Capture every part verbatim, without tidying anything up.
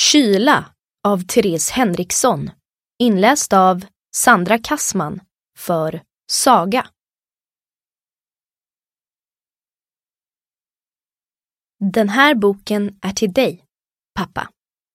Kyla av Therese Henriksson, inläst av Sandra Kassman för Saga. Den här boken är till dig, pappa.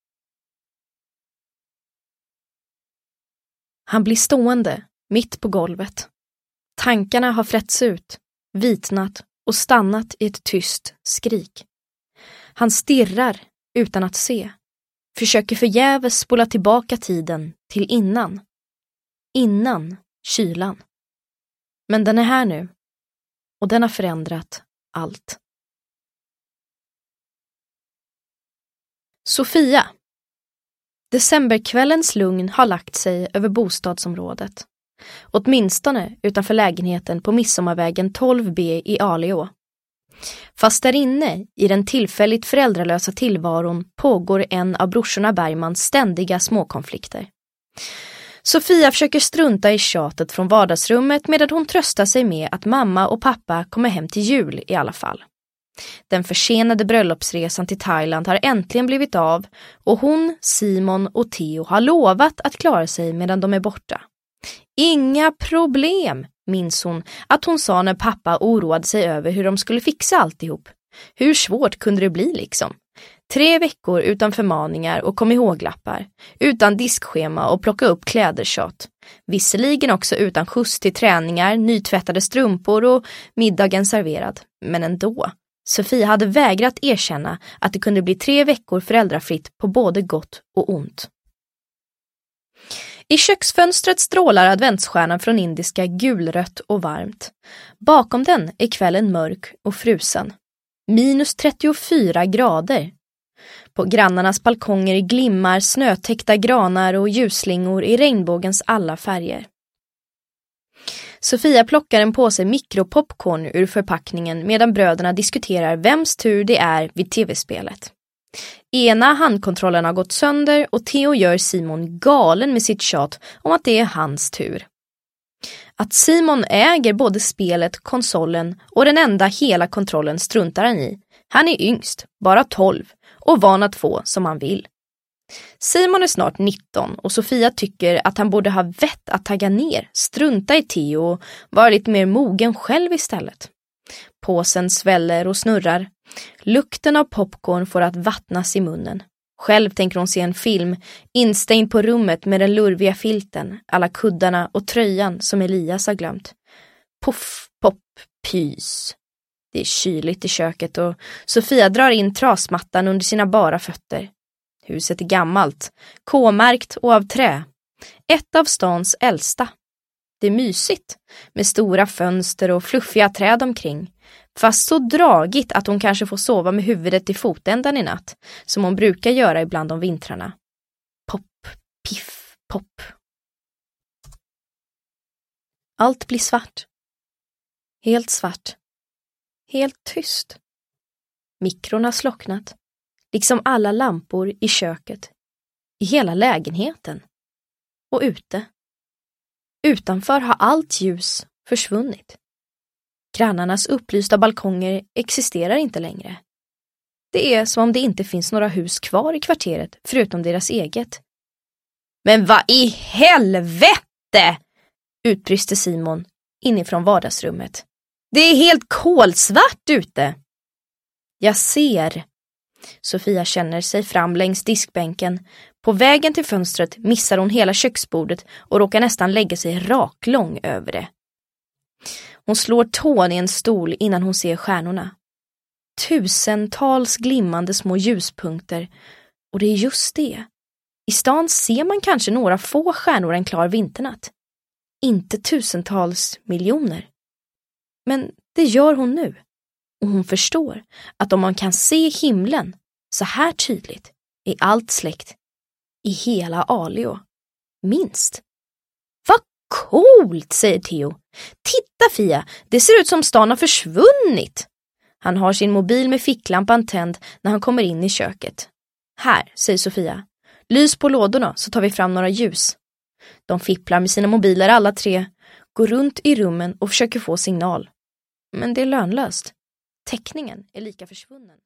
Han blir stående mitt på golvet. Tankarna har frätts ut, vitnat och stannat i ett tyst skrik. Han stirrar utan att se. Försöker förgäves spola tillbaka tiden till innan. Innan kylan. Men den är här nu. Och den har förändrat allt. Sofia. Decemberkvällens lugn har lagt sig över bostadsområdet. Åtminstone utanför lägenheten på Midsommarvägen tolv B i Aleo. Fast där inne, i den tillfälligt föräldralösa tillvaron, pågår en av brorsorna Bergmans ständiga småkonflikter. Sofia försöker strunta i tjatet från vardagsrummet medan hon tröstar sig med att mamma och pappa kommer hem till jul i alla fall. Den försenade bröllopsresan till Thailand har äntligen blivit av och hon, Simon och Theo har lovat att klara sig medan de är borta. Inga problem, minns hon att hon sa när pappa oroade sig över hur de skulle fixa alltihop. Hur svårt kunde det bli liksom? Tre veckor utan förmaningar och kom ihåg-lappar, utan diskschema och plocka upp klädertjat. Visserligen också utan skjuts till träningar, nytvättade strumpor och middagen serverad. Men ändå. Sofia hade vägrat erkänna att det kunde bli tre veckor föräldrafritt på både gott och ont. I köksfönstret strålar adventsstjärnan från indiska gulrött och varmt. Bakom den är kvällen mörk och frusen. Minus trettiofyra grader. På grannarnas balkonger glimmar snötäckta granar och ljusslingor i regnbågens alla färger. Sofia plockar en påse mikropopcorn ur förpackningen medan bröderna diskuterar vems tur det är vid tv-spelet. Ena handkontrollen har gått sönder och Theo gör Simon galen med sitt tjat om att det är hans tur. Att Simon äger både spelet, konsolen och den enda hela kontrollen struntar han i. Han är yngst, bara tolv, och van att få som han vill. Simon är snart nitton och Sofia tycker att han borde ha vett att tagga ner, strunta i Theo och vara lite mer mogen själv istället. Påsen sväller och snurrar. Lukten av popcorn får att vattnas i munnen. Själv tänker hon se en film, instängd på rummet med den lurviga filten, alla kuddarna och tröjan som Elias har glömt. Puff, pop, pys. Det är kyligt i köket och Sofia drar in trasmattan under sina bara fötter. Huset är gammalt, K-märkt och av trä. Ett av stans äldsta. Det är mysigt, med stora fönster och fluffiga träd omkring. Fast så dragigt att hon kanske får sova med huvudet i fotändan i natt, som hon brukar göra ibland om vintrarna. Pop, piff, pop. Allt blir svart. Helt svart. Helt tyst. Mikron har slocknat, liksom alla lampor i köket, i hela lägenheten och ute. Utanför har allt ljus försvunnit. Grannarnas upplysta balkonger existerar inte längre. Det är som om det inte finns några hus kvar i kvarteret förutom deras eget. Men vad i helvete! Utbryste Simon inifrån vardagsrummet. Det är helt kolsvart ute. Jag ser. Sofia känner sig fram längs diskbänken. På vägen till fönstret missar hon hela köksbordet och råkar nästan lägga sig raklång över det. Hon slår tån i en stol innan hon ser stjärnorna. Tusentals glimmande små ljuspunkter. Och det är just det. I stan ser man kanske några få stjärnor en klar vinternatt. Inte tusentals miljoner. Men det gör hon nu. Och hon förstår att om man kan se himlen så här tydligt är allt släckt i hela Aleo. Minst. Vad coolt, säger Theo. Titta Fia, det ser ut som stan har försvunnit. Han har sin mobil med ficklampan tänd när han kommer in i köket. Här, säger Sofia. Lys på lådorna så tar vi fram några ljus. De fipplar med sina mobiler alla tre, går runt i rummen och försöker få signal. Men det är lönlöst. Täckningen är lika försvunnen.